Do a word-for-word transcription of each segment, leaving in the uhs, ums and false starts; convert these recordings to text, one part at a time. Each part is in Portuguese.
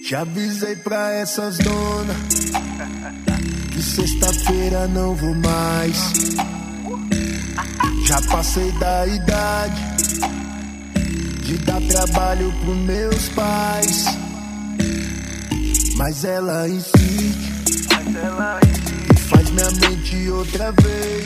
Já avisei pra essas donas que sexta-feira não vou mais. Já passei da idade de dar trabalho pros meus pais, mas ela insiste e faz minha mente outra vez.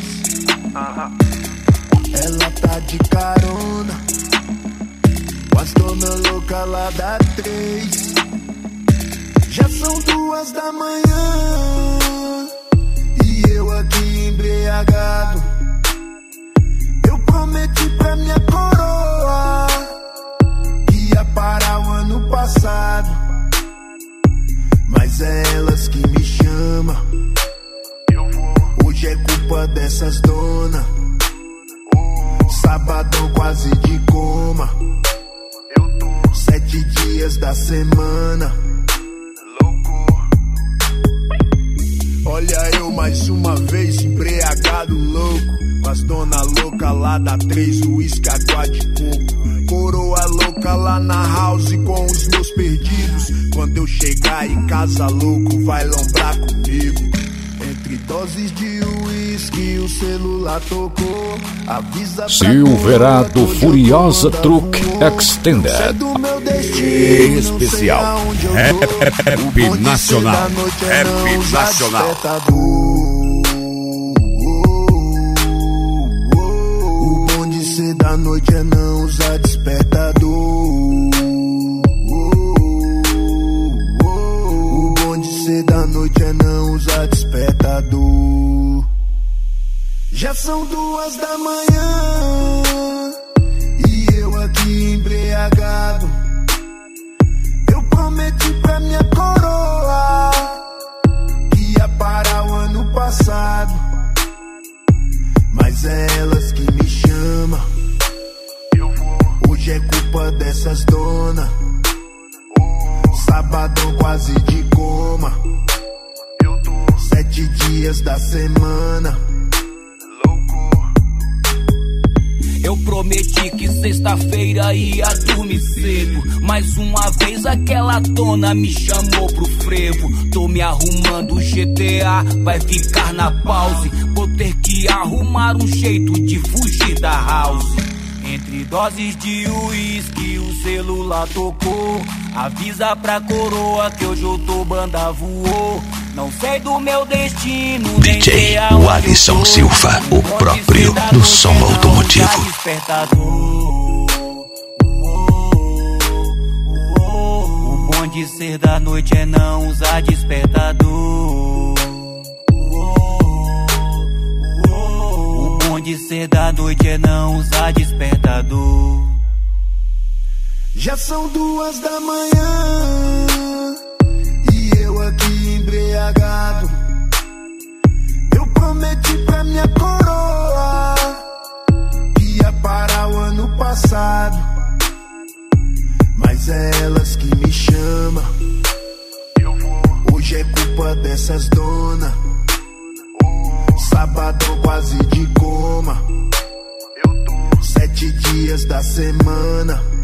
Ela tá de carona com as dona louca lá da três. Já são duas da manhã e eu aqui embriagado. Eu prometi pra minha coroa que ia parar o ano passado, mas é elas que me chamam. Hoje é culpa dessas donas. Sabadão quase de coma, sete dias da semana. Olha eu mais uma vez embriagado louco, com as dona louca lá da três, uísque, água de coco. Coroa louca lá na house com os meus perdidos. Quando eu chegar em casa louco vai lombrar comigo. Entre doses de uísque o celular tocou. Avisa Silverado Furiosa Truck Extended especial Rap Nacional. Rap Nacional. O bom de ser da noite é não usar despertador. O bom de ser da noite é não usar despertador. Já são duas da manhã e eu aqui embriagado. Eu prometi pra minha coroa que ia parar o ano passado, mas é elas que me chamam. Hoje é culpa dessas donas. Sabadão quase de coma, sete dias da semana. Eu prometi que sexta-feira ia dormir cedo, mas uma vez aquela dona me chamou pro frevo. Tô me arrumando, o G T A vai ficar na pause. Vou ter que arrumar um jeito de fugir da house. Entre doses de uísque o celular tocou. Avisa pra coroa que hoje eu tô banda voou. Não sei do meu destino. D J Alisson Silva, o próprio do som automotivo. O bom de ser da noite é não usar despertador. O bom de ser da noite é não usar despertador. Já são duas da manhã e eu aqui embriagado. Eu prometi pra minha coroa que ia parar o ano passado, mas é elas que me chamam. Hoje é culpa dessas donas. Sabadão quase de coma, sete dias da semana.